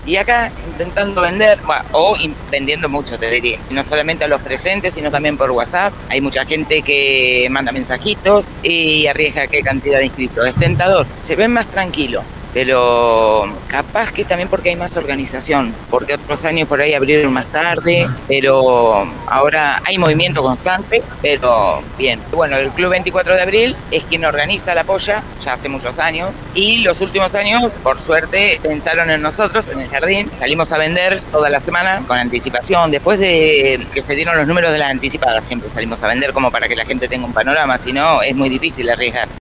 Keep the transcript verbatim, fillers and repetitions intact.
Y acá intentando vender, bueno, o in- vendiendo mucho, te diría. No solamente a los presentes, sino también por WhatsApp. Hay mucha gente que manda mensajitos y arriesga qué cantidad de inscritos. Es tentador. Se ven más tranquilo, pero capaz que también porque hay más organización, porque otros años por ahí abrieron más tarde, pero ahora hay movimiento constante, pero bien. Bueno, el Club veinticuatro de Abril es quien organiza la polla ya hace muchos años y los últimos años, por suerte, pensaron en nosotros, en el jardín. Salimos a vender toda la semana con anticipación. Después de que se dieron los números de las anticipadas, siempre salimos a vender como para que la gente tenga un panorama, si no es muy difícil arriesgar.